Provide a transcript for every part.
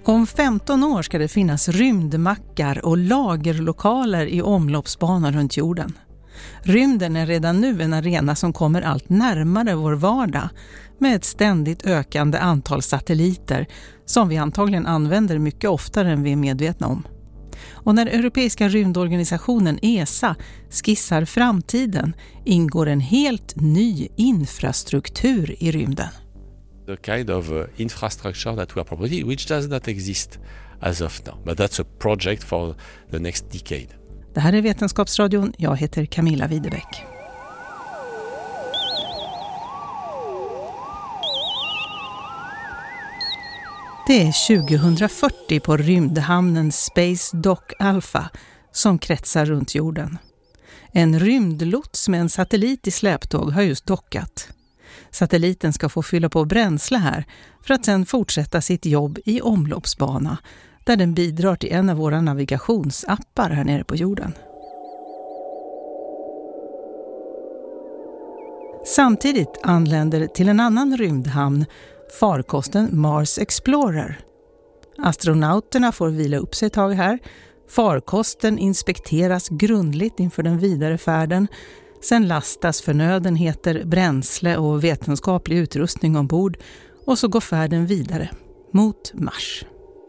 Om 15 år ska det finnas rymdmackar och lagerlokaler i omloppsbanan runt jorden. Rymden är redan nu en arena som kommer allt närmare vår vardag med ett ständigt ökande antal satelliter som vi antagligen använder mycket oftare än vi är medvetna om. Och när Europeiska rymdorganisationen ESA skissar framtiden ingår en helt ny infrastruktur i rymden. The kind of infrastructure that we are proposing, which does not exist as of now, but that's a project for the next decade. Det här är Vetenskapsradion, jag heter Camilla Widebeck. Det är 2040 på rymdhamnen Space Dock Alpha som kretsar runt jorden. En rymdlots med en satellit i släptåg har just dockat. Satelliten ska få fylla på bränsle här för att sedan fortsätta sitt jobb i omloppsbana där den bidrar till en av våra navigationsappar här nere på jorden. Samtidigt anländer till en annan rymdhamn farkosten Mars Explorer. Astronauterna får vila upp sig ett tag här. Farkosten inspekteras grundligt inför den vidare färden. Sen lastas förnödenheter, bränsle och vetenskaplig utrustning ombord och så går färden vidare mot Mars.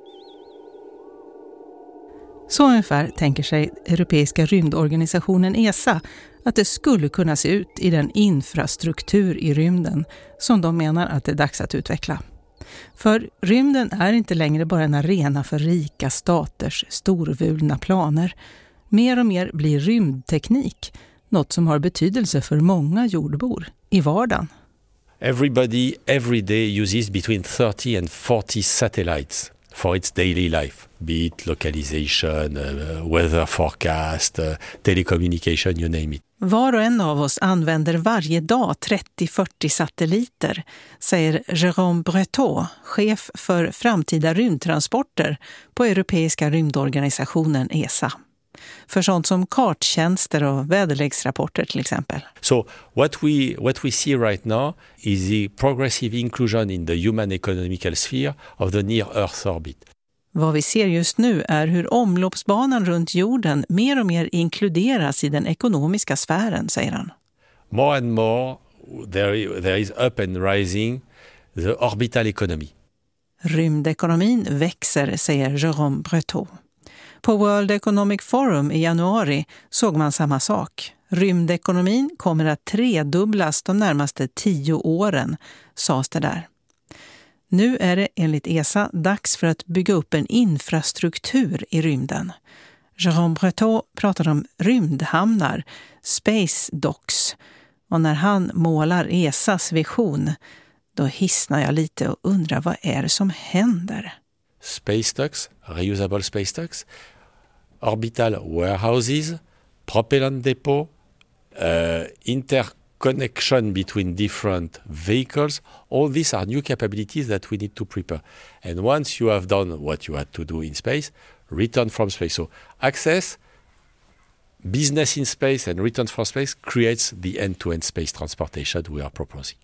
Så ungefär tänker sig Europeiska rymdorganisationen ESA att det skulle kunna se ut i den infrastruktur i rymden som de menar att det är dags att utveckla. För rymden är inte längre bara en arena för rika staters storvulna planer. Mer och mer blir rymdteknik något som har betydelse för många jordbor i vardagen. Everybody every day uses between 30 and 40 satellites for its daily life, be it localization, weather forecast, telecommunication, you name it. Var och en av oss använder varje dag 30-40 satelliter, säger Jérôme Breton, chef för framtida rymdtransporter på Europeiska rymdorganisationen ESA. För sånt som karttjänster och väderleksrapporter till exempel. So what we see right now is the progressive inclusion in the human economical sphere of the near Earth orbit. Vad vi ser just nu är hur omloppsbanan runt jorden mer och mer inkluderas i den ekonomiska sfären, säger han. More and more there is up and rising the orbital economy. Rymdekonomin växer, säger Jérôme Breton. På World Economic Forum i januari såg man samma sak. Rymdekonomin kommer att tredubblas de närmaste 10 åren, sades det där. Nu är det enligt ESA dags för att bygga upp en infrastruktur i rymden. Jérôme Breton pratar om rymdhamnar, Space Docks. Och när han målar ESAs vision, då hissnar jag lite och undrar vad är det som händer. Space docks, reusable space docks, orbital warehouses, propellant depot, interconnection between different vehicles. All these are new capabilities that we need to prepare. And once you have done what you had to do in space, return from space. So access, business in space and return from space creates the end-to-end space transportation we are proposing.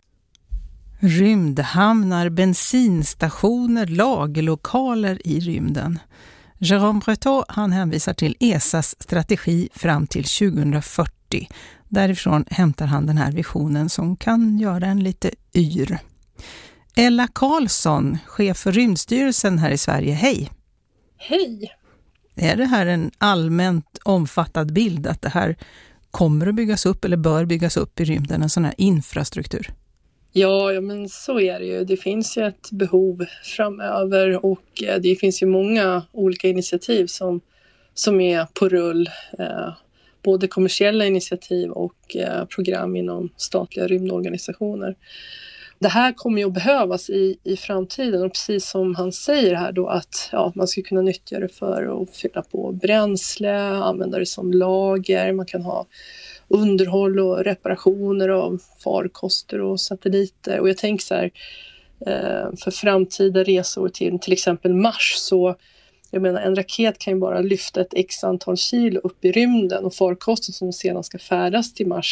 Rymdhamnar, bensinstationer, lagerlokaler i rymden. Jérôme Breton, han hänvisar till ESAs strategi fram till 2040. Därifrån hämtar han den här visionen som kan göra en lite yr. Ella Karlsson, chef för Rymdstyrelsen här i Sverige. Hej! Hej! Är det här en allmänt omfattad bild att det här kommer att byggas upp eller bör byggas upp i rymden, en sån här infrastruktur? Ja, men så är det ju. Det finns ju ett behov framöver och det finns ju många olika initiativ som är på rull. Både kommersiella initiativ och program inom statliga rymdorganisationer. Det här kommer ju att behövas i framtiden och precis som han säger här då att man ska kunna nyttja det för att fylla på bränsle, använda det som lager, man kan ha underhåll och reparationer av farkoster och satelliter. Och jag tänker så här, för framtida resor till exempel Mars så, jag menar en raket kan ju bara lyfta ett x antal kilo upp i rymden och farkosten som sedan ska färdas till Mars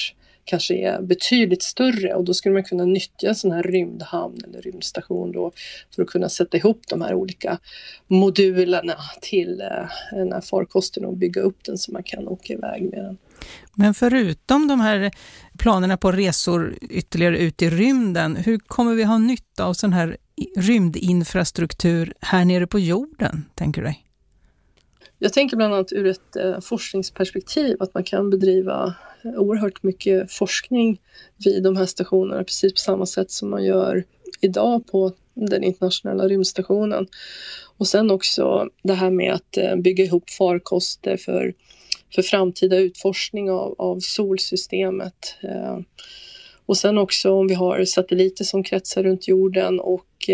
kanske är betydligt större, och då skulle man kunna nyttja en sån här rymdhamn eller rymdstation då för att kunna sätta ihop de här olika modulerna till den här farkosten och bygga upp den så man kan åka iväg med den. Men förutom de här planerna på resor ytterligare ut i rymden, hur kommer vi ha nytta av sån här rymdinfrastruktur här nere på jorden, tänker du dig? Jag tänker bland annat ur ett forskningsperspektiv att man kan bedriva oerhört mycket forskning vid de här stationerna precis på samma sätt som man gör idag på den internationella rymdstationen. Och sen också det här med att bygga ihop farkoster för framtida utforskning av solsystemet. Och sen också om vi har satelliter som kretsar runt jorden och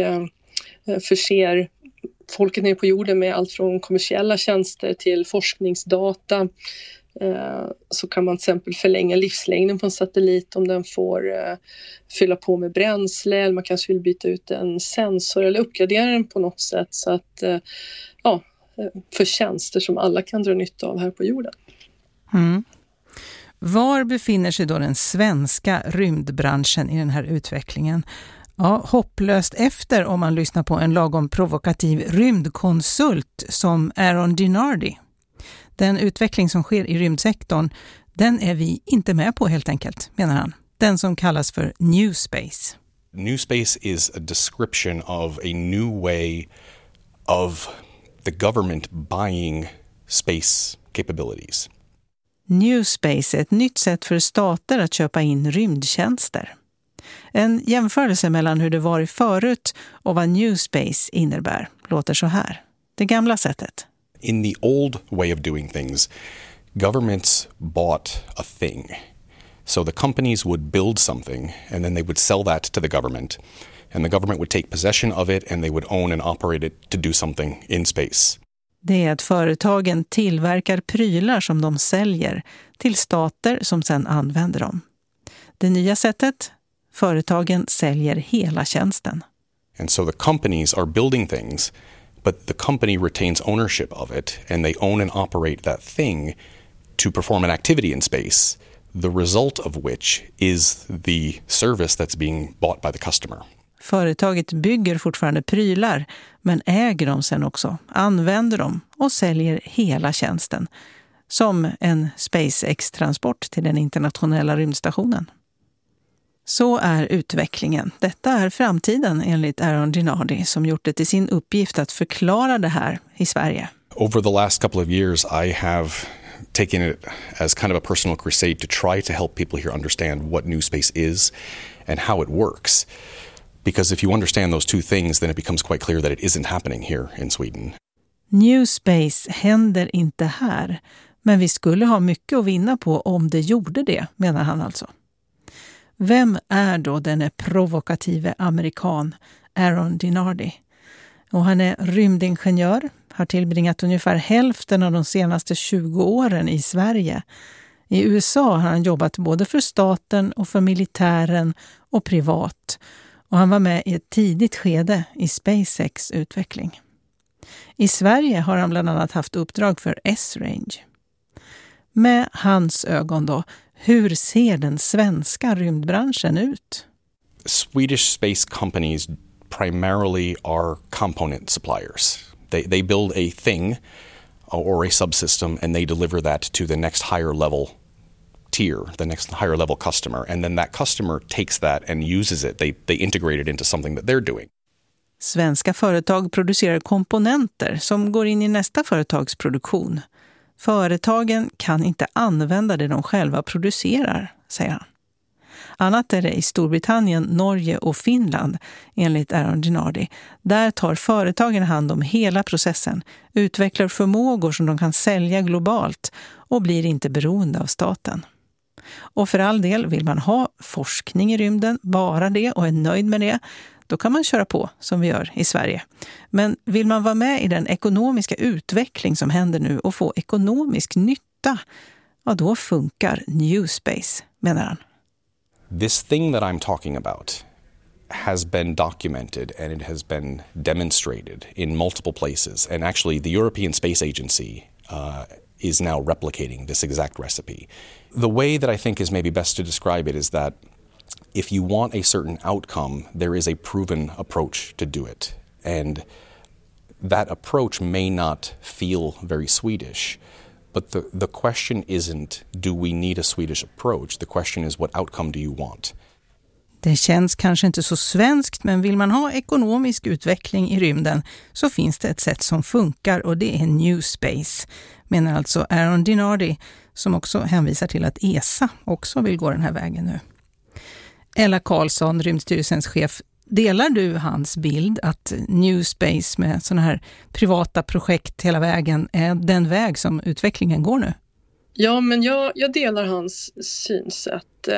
förser folket nere på jorden med allt från kommersiella tjänster till forskningsdata, så kan man till exempel förlänga livslängden på en satellit om den får fylla på med bränsle, eller man kanske vill byta ut en sensor eller uppgradera den på något sätt så att för tjänster som alla kan dra nytta av här på jorden. Mm. Var befinner sig då den svenska rymdbranschen i den här utvecklingen? Ja, hopplöst efter om man lyssnar på en lagom provokativ rymdkonsult som Aaron Dinardi. Den utveckling som sker i rymdsektorn, den är vi inte med på helt enkelt, menar han. Den som kallas för New Space. New Space is a description of a new way of the government buying space capabilities. New Space är ett nytt sätt för stater att köpa in rymdtjänster. En jämförelse mellan hur det var förut och vad New Space innebär låter så här. Det gamla sättet. In the old way of doing things, governments bought a thing. So the companies would build something and then they would sell that to the government. And the government would take possession of it and they would own and operate it to do something in space. Det är att företagen tillverkar prylar som de säljer till stater som sedan använder dem. Det nya sättet? Företagen säljer hela tjänsten. And so the companies are building things, but the company retains ownership of it and they own and operate that thing to perform an activity in space, the result of which is the service that's being bought by the customer. Företaget bygger fortfarande prylar men äger dem sen också, använder dem och säljer hela tjänsten. Som en SpaceX-transport till den internationella rymdstationen. Så är utvecklingen. Detta är framtiden enligt Aaron Dinardi som gjort det till sin uppgift att förklara det här i Sverige. Over the last couple of years I have taken it as kind of a personal crusade to try to help people here understand what New Space is and how it works. Because if you understand those two things then it becomes quite clear that it isn't happening here in Sweden. New Space händer inte här, men vi skulle ha mycket att vinna på om det gjorde det, menar han alltså. Vem är då denne provokative amerikan Aaron Dinardi? Och han är rymdingenjör, har tillbringat ungefär hälften av de senaste 20 åren i Sverige. I USA har han jobbat både för staten och för militären och privat. Och han var med i ett tidigt skede i SpaceX utveckling. I Sverige har han bland annat haft uppdrag för S-Range. Med hans ögon då, hur ser den svenska rymdbranschen ut? Swedish space companies primarily are component suppliers. They build a thing or a subsystem and they deliver that to the next higher level tier, the next higher level customer. And then that customer takes that and uses it. They integrate it into something that they're doing. Svenska företag producerar komponenter som går in i nästa företags produktion. Företagen kan inte använda det de själva producerar, säger han. Annat är det i Storbritannien, Norge och Finland, enligt Aaron Dinardi. Där tar företagen hand om hela processen, utvecklar förmågor som de kan sälja globalt och blir inte beroende av staten. Och för all del, vill man ha forskning i rymden, bara det och är nöjd med det, då kan man köra på som vi gör i Sverige. Men vill man vara med i den ekonomiska utveckling som händer nu och få ekonomisk nytta, ja då funkar New Space, menar han. This thing that I'm talking about has been documented and it has been demonstrated in multiple places. And actually the European Space Agency is now replicating this exact recipe. The way that I think is maybe best to describe it is that if you want a certain outcome, there is a proven approach to do it. And that approach may not feel very Swedish, but the question isn't, do we need a Swedish approach? The question is, what outcome do you want? Det känns kanske inte så svenskt, men vill man ha ekonomisk utveckling i rymden så finns det ett sätt som funkar, och det är New Space, menar alltså Aaron Dinardi, som också hänvisar till att ESA också vill gå den här vägen nu. Ella Karlsson, Rymdstyrelsens chef, delar du hans bild att New Space med sådana här privata projekt hela vägen är den väg som utvecklingen går nu? Ja, men jag delar hans synsätt.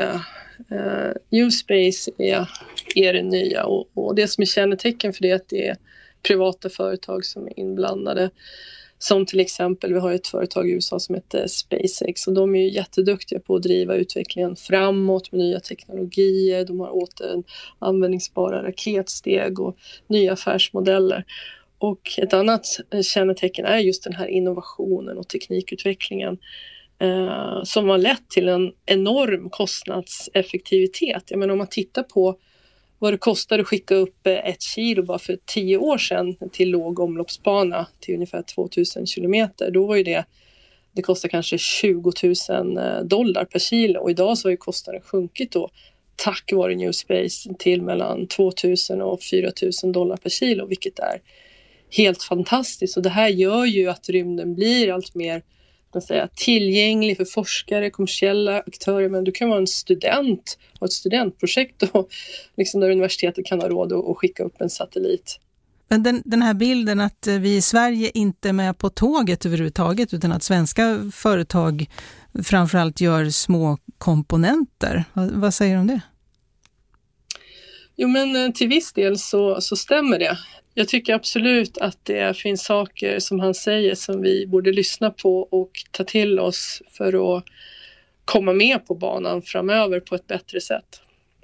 New Space är det nya, och det som är kännetecken för det är att det är privata företag som är inblandade. Som till exempel, vi har ett företag i USA som heter SpaceX, och de är ju jätteduktiga på att driva utvecklingen framåt med nya teknologier. De har återanvändningsbara raketsteg och nya affärsmodeller. Och ett annat kännetecken är just den här innovationen och teknikutvecklingen som har lett till en enorm kostnadseffektivitet. Jag menar, om man tittar på vad det kostar att skicka upp 1 kilo bara för 10 år sedan till låg omloppsbana till ungefär 2000 kilometer. Då var ju det kostar kanske $20,000 per kilo, och idag så har ju kostnaden sjunkit då tack vare New Space till mellan $2,000 och $4,000 per kilo, vilket är helt fantastiskt. Och det här gör ju att rymden blir allt mer tillgänglig för forskare, kommersiella aktörer, men du kan vara en student och ett studentprojekt och liksom där universitetet kan ha råd att skicka upp en satellit. Men den här bilden att vi i Sverige inte är med på tåget överhuvudtaget, utan att svenska företag framförallt gör små komponenter. Vad säger du om det? Jo, men till viss del så stämmer det. Jag tycker absolut att det finns saker som han säger som vi borde lyssna på och ta till oss för att komma med på banan framöver på ett bättre sätt.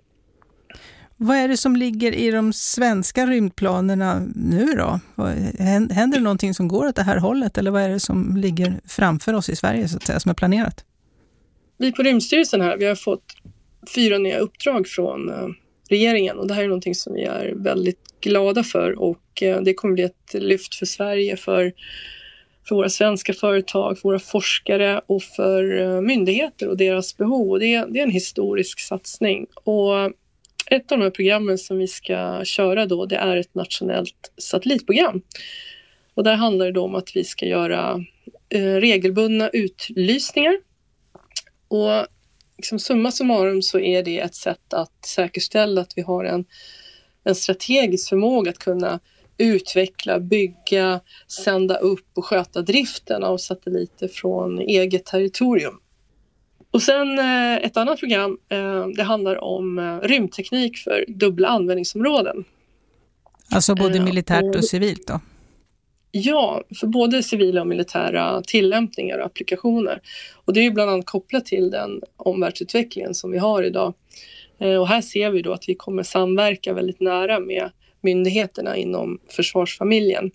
Vad är det som ligger i de svenska rymdplanerna nu då? Händer det någonting som går åt det här hållet, eller vad är det som ligger framför oss i Sverige så att säga, som är planerat? Vi på Rymdstyrelsen här, vi har fått 4 nya uppdrag från regeringen, och det här är någonting som vi är väldigt glada för, och det kommer bli ett lyft för Sverige, för våra svenska företag, för våra forskare och för myndigheter och deras behov, och det är en historisk satsning. Och ett av de här programmen som vi ska köra då, det är ett nationellt satellitprogram, och där handlar det då om att vi ska göra regelbundna utlysningar, och liksom summa summarum så är det ett sätt att säkerställa att vi har en strategisk förmåga att kunna utveckla, bygga, sända upp och sköta driften av satelliter från eget territorium. Och sen ett annat program, det handlar om rymdteknik för dubbla användningsområden. Alltså både militärt och civilt då? Ja, för både civila och militära tillämpningar och applikationer. Och det är ju bland annat kopplat till den omvärldsutvecklingen som vi har idag. Och här ser vi då att vi kommer samverka väldigt nära med myndigheterna inom försvarsfamiljen.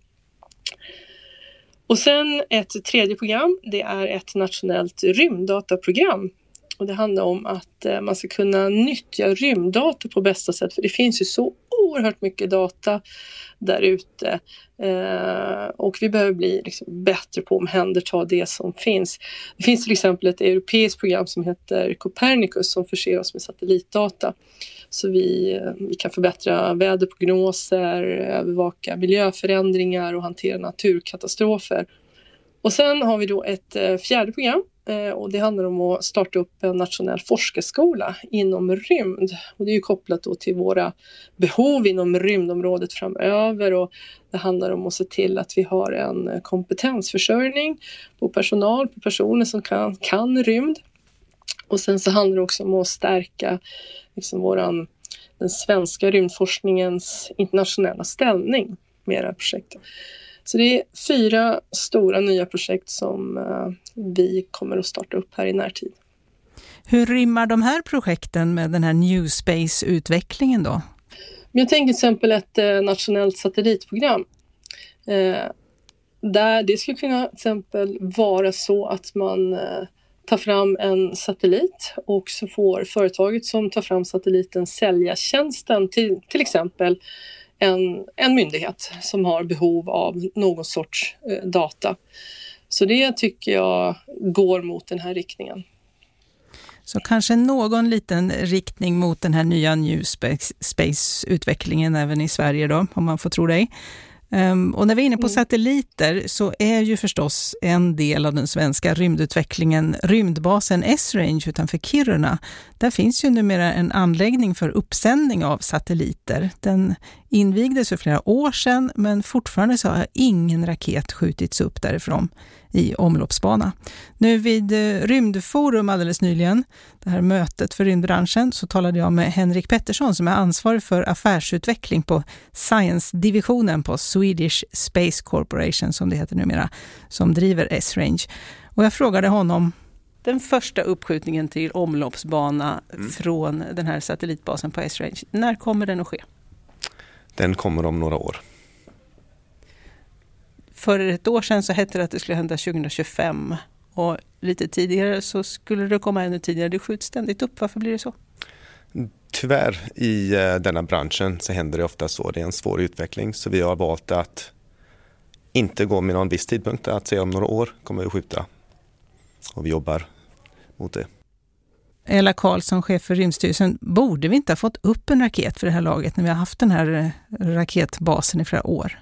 Och sen ett tredje program, det är ett nationellt rymddataprogram. Och det handlar om att man ska kunna nyttja rymddata på bästa sätt. För det finns ju så oerhört mycket data där ute. Och vi behöver bli liksom bättre på att omhänderta det som finns. Det finns till exempel ett europeiskt program som heter Copernicus som förser oss med satellitdata. Så vi kan förbättra väderprognoser, övervaka miljöförändringar och hantera naturkatastrofer. Och sen har vi då ett fjärde program. Och det handlar om att starta upp en nationell forskarskola inom rymd. Och det är ju kopplat då till våra behov inom rymdområdet framöver. Och det handlar om att se till att vi har en kompetensförsörjning på personal, på personer som kan rymd. Och sen så handlar det också om att stärka liksom den svenska rymdforskningens internationella ställning med det här projektet. Så det är 4 stora nya projekt som vi kommer att starta upp här i närtid. Hur rimmar de här projekten med den här New Space-utvecklingen då? Jag tänker till exempel ett nationellt satellitprogram. Där det skulle kunna till exempel vara så att man tar fram en satellit och så får företaget som tar fram satelliten sälja tjänsten till exempel en myndighet som har behov av någon sorts data. Så det tycker jag går mot den här riktningen. Så kanske någon liten riktning mot den här nya New Space-utvecklingen även i Sverige då, om man får tro dig. Och när vi är inne på satelliter så är ju förstås en del av den svenska rymdutvecklingen rymdbasen Esrange utanför Kiruna. Där finns ju numera en anläggning för uppsändning av satelliter. Den invigdes för flera år sedan, men fortfarande så har ingen raket skjutits upp därifrån i omloppsbana. Nu vid Rymdforum alldeles nyligen, det här mötet för rymdbranschen, så talade jag med Henrik Pettersson som är ansvarig för affärsutveckling på Science-divisionen på Swedish Space Corporation som det heter numera, som driver Esrange. Och jag frågade honom den första uppskjutningen till omloppsbana från den här satellitbasen på Esrange. När kommer den att ske? Den kommer om några år. För ett år sedan så hette det att det skulle hända 2025 och lite tidigare så skulle det komma ännu tidigare. Det skjuts ständigt upp. Varför blir det så? Tyvärr i denna branschen så händer det ofta så. Det är en svår utveckling så vi har valt att inte gå med någon viss tidpunkt. Att säga om några år kommer vi skjuta och vi jobbar mot det. Ella Karlsson, chef för Rymdstyrelsen, borde vi inte ha fått upp en raket för det här laget när vi har haft den här raketbasen i flera år?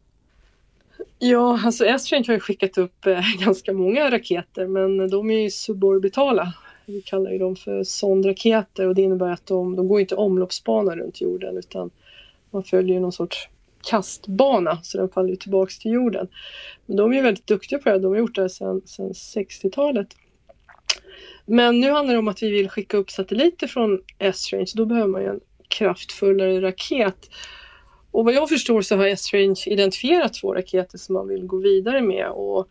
Ja, alltså Esrange har ju skickat upp ganska många raketer, men de är ju suborbitala. Vi kallar ju dem för sondraketer och det innebär att de går inte omloppsbana runt jorden utan man följer ju någon sorts kastbana så den faller tillbaka till jorden. Men de är ju väldigt duktiga på det, de har gjort det sedan 60-talet. Men nu handlar det om att vi vill skicka upp satelliter från Esrange, då behöver man ju en kraftfullare raket. Och vad jag förstår så har Esrange identifierat 2 raketer som man vill gå vidare med. Och,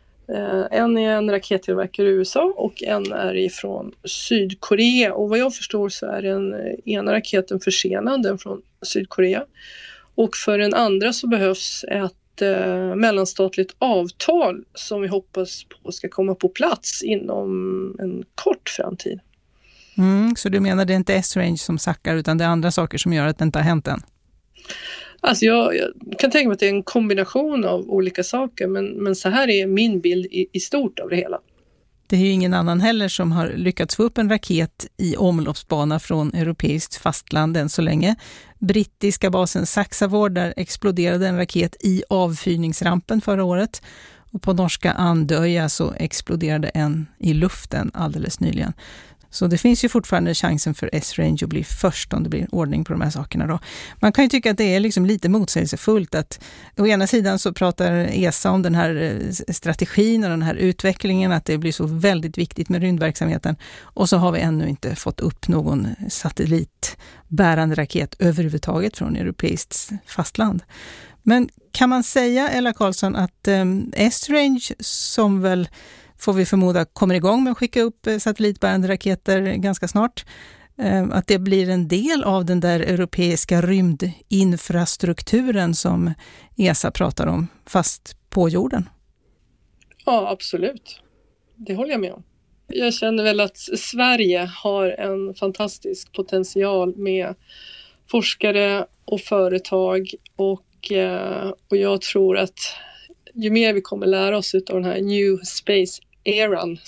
en är en rakettillverkare i USA och en är ifrån Sydkorea. Och vad jag förstår så är den ena raketen försenad, den från Sydkorea. Och för den andra så behövs ett mellanstatligt avtal som vi hoppas på ska komma på plats inom en kort framtid. Så du menar det är inte Esrange som sackar utan det är andra saker som gör att det inte har hänt än? Alltså jag kan tänka mig att det är en kombination av olika saker men så här är min bild i stort av det hela. Det är ju ingen annan heller som har lyckats få upp en raket i omloppsbana från europeiskt fastland än så länge. Brittiska basen Saxavord, där exploderade en raket i avfyrningsrampen förra året. Och på norska Andøya så exploderade en i luften alldeles nyligen. Så det finns ju fortfarande chansen för Esrange att bli först om det blir ordning på de här sakerna då. Man kan ju tycka att det är liksom lite motsägelsefullt att å ena sidan så pratar ESA om den här strategin och den här utvecklingen, att det blir så väldigt viktigt med rymdverksamheten, och så har vi ännu inte fått upp någon satellitbärande raket överhuvudtaget från europeiskt fastland. Men kan man säga, Ella Karlsson, att Esrange som väl får vi förmoda kommer igång med att skicka upp satellitbärande raketer ganska snart, att det blir en del av den där europeiska rymdinfrastrukturen som ESA pratar om, fast på jorden? Ja, absolut. Det håller jag med om. Jag känner väl att Sverige har en fantastisk potential med forskare och företag och jag tror att ju mer vi kommer lära oss av den här New Space-eran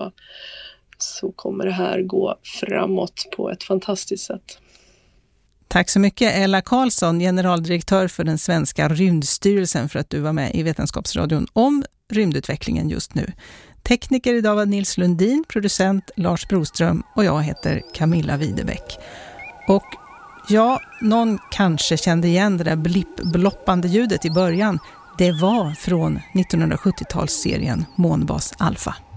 så kommer det här gå framåt på ett fantastiskt sätt. Tack så mycket Ella Karlsson, generaldirektör för den svenska rymdstyrelsen, för att du var med i Vetenskapsradion om rymdutvecklingen just nu. Tekniker idag var Nils Lundin, producent Lars Broström och jag heter Camilla Widebeck. Och ja, någon kanske kände igen det där blippbloppande ljudet i början. Det var från 1970-talsserien Månbas Alpha.